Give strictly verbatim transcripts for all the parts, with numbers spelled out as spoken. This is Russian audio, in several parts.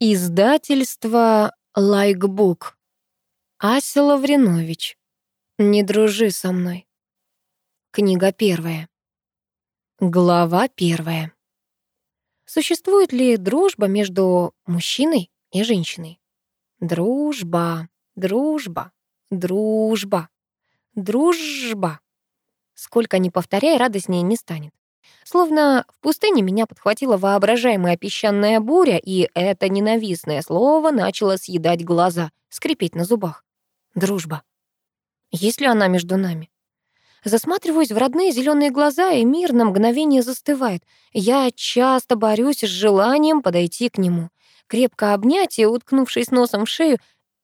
Издательство «Лайкбук». Ася Лавринович. «Не дружи со мной». Книга первая. Глава первая. Существует ли дружба между мужчиной и женщиной? Дружба, дружба, дружба, дружба. Сколько ни повторяй, радостнее не станет. Словно в пустыне меня подхватила воображаемая песчаная буря, и это ненавистное слово начало съедать глаза, скрипеть на зубах. Дружба. Есть ли она между нами? Засматриваюсь в родные зеленые глаза, и мир на мгновение застывает. Я часто борюсь с желанием подойти к нему, крепко обнять и, уткнувшись носом в шею,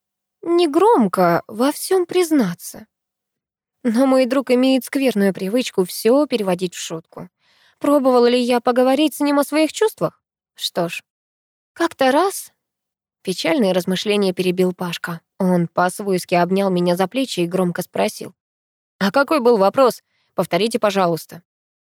негромко во всем признаться. Но мой друг имеет скверную привычку все переводить в шутку. Пробовала ли я поговорить с ним о своих чувствах? Что ж, как-то раз печальные размышления перебил Пашка. Он по-свойски обнял меня за плечи и громко спросил: «А какой был вопрос? Повторите, пожалуйста».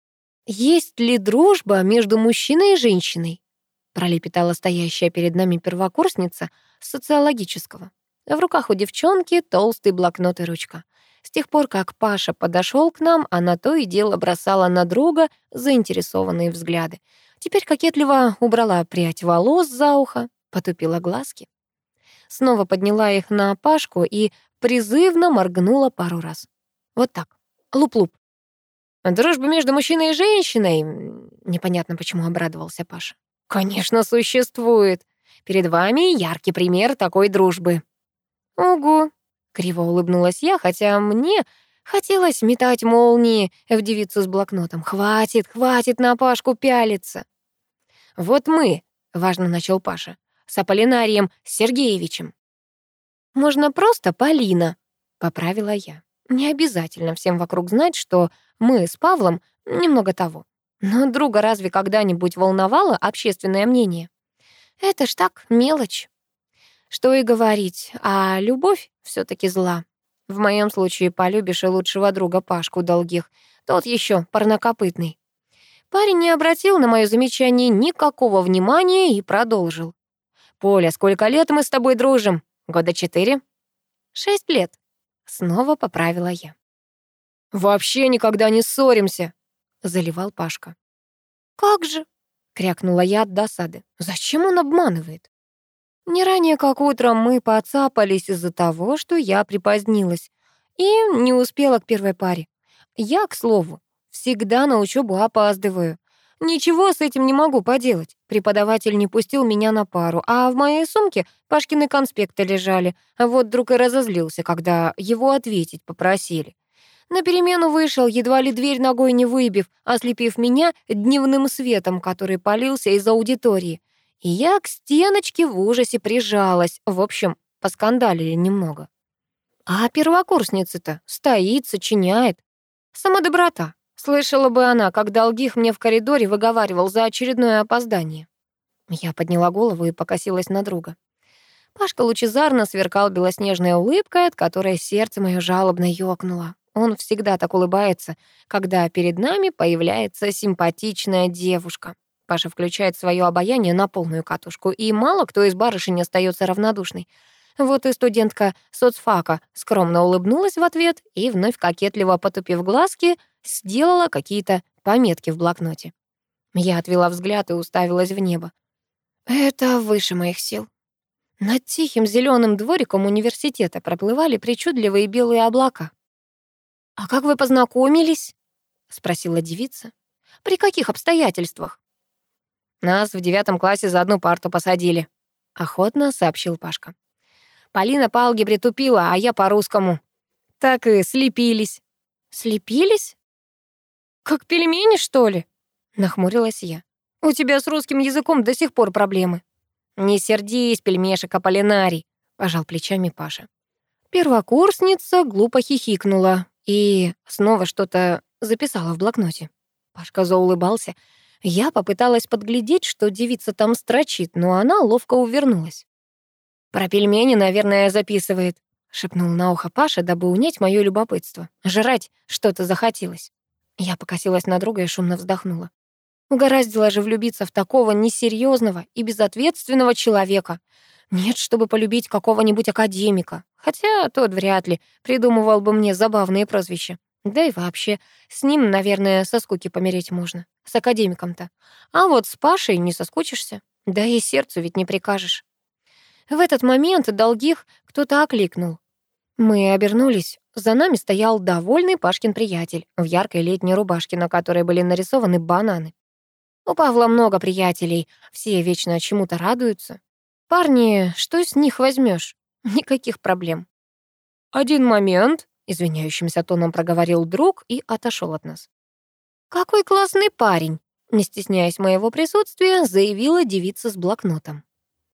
«Есть ли дружба между мужчиной и женщиной?» пролепетала стоящая перед нами первокурсница социологического. В руках у девчонки толстый блокнот и ручка. С тех пор, как Паша подошел к нам, она то и дело бросала на друга заинтересованные взгляды. Теперь кокетливо убрала прядь волос за ухо, потупила глазки. Снова подняла их на Пашку и призывно моргнула пару раз. Вот так, луп-луп. «Дружба между мужчиной и женщиной?» Непонятно, почему обрадовался Паша. «Конечно, существует. Перед вами яркий пример такой дружбы». «Угу», — криво улыбнулась я, хотя мне хотелось метать молнии в девицу с блокнотом. «Хватит, хватит на Пашку пялиться». «Вот мы», — важно начал Паша, «с Аполлинарием Сергеевичем». «Можно просто Полина», — поправила я. «Не обязательно всем вокруг знать, что мы с Павлом немного того. Но друга разве когда-нибудь волновало общественное мнение? Это ж так, мелочь». Что и говорить, а любовь все таки зла. В моем случае полюбишь и лучшего друга Пашку Долгих, тот еще парнокопытный. Парень не обратил на мое замечание никакого внимания и продолжил. «Поля, сколько лет мы с тобой дружим? Года четыре?» «Шесть лет», — снова поправила я. «Вообще никогда не ссоримся», — заливал Пашка. «Как же?» — крякнула я от досады. «Зачем он обманывает?» Не ранее, как утром, мы поцапались из-за того, что я припозднилась и не успела к первой паре. Я, к слову, всегда на учебу опаздываю. Ничего с этим не могу поделать. Преподаватель не пустил меня на пару, а в моей сумке Пашкины конспекты лежали. Вот друг и разозлился, когда его ответить попросили. На перемену вышел, едва ли дверь ногой не выбив, ослепив меня дневным светом, который палился из аудитории. И я к стеночке в ужасе прижалась. В общем, поскандалили немного. А первокурсница-то стоит, сочиняет. Сама доброта. Слышала бы она, как Долгих мне в коридоре выговаривал за очередное опоздание. Я подняла голову и покосилась на друга. Пашка лучезарно сверкал белоснежной улыбкой, от которой сердце мое жалобно ёкнуло. Он всегда так улыбается, когда перед нами появляется симпатичная девушка. Паша включает свое обаяние на полную катушку, и мало кто из барышень остается равнодушной. Вот и студентка соцфака скромно улыбнулась в ответ и, вновь кокетливо потупив глазки, сделала какие-то пометки в блокноте. Я отвела взгляд и уставилась в небо. Это выше моих сил. Над тихим зеленым двориком университета проплывали причудливые белые облака. «А как вы познакомились?» — спросила девица. «При каких обстоятельствах?» «Нас в девятом классе за одну парту посадили», — охотно сообщил Пашка. «Полина по алгебре тупила, а я по русскому. Так и слепились». «Слепились? Как пельмени, что ли?» — нахмурилась я. «У тебя с русским языком до сих пор проблемы». «Не сердись, пельмешек Аполлинарий», — пожал плечами Паша. Первокурсница глупо хихикнула и снова что-то записала в блокноте. Пашка заулыбался. Я попыталась подглядеть, что девица там строчит, но она ловко увернулась. «Про пельмени, наверное, записывает», — шепнул на ухо Паша, дабы унять моё любопытство. «Жрать что-то захотелось». Я покосилась на друга и шумно вздохнула. Угораздило же влюбиться в такого несерьезного и безответственного человека. Нет, чтобы полюбить какого-нибудь академика. Хотя тот вряд ли придумывал бы мне забавные прозвища. Да и вообще, с ним, наверное, со скуки помереть можно. С академиком-то. А вот с Пашей не соскучишься. Да и сердцу ведь не прикажешь. В этот момент Долгих кто-то окликнул. Мы обернулись. За нами стоял довольный Пашкин приятель в яркой летней рубашке, на которой были нарисованы бананы. У Павла много приятелей, все вечно чему-то радуются. Парни, что с них возьмешь? Никаких проблем. «Один момент», — извиняющимся тоном проговорил друг и отошел от нас. «Какой классный парень!» — не стесняясь моего присутствия, заявила девица с блокнотом.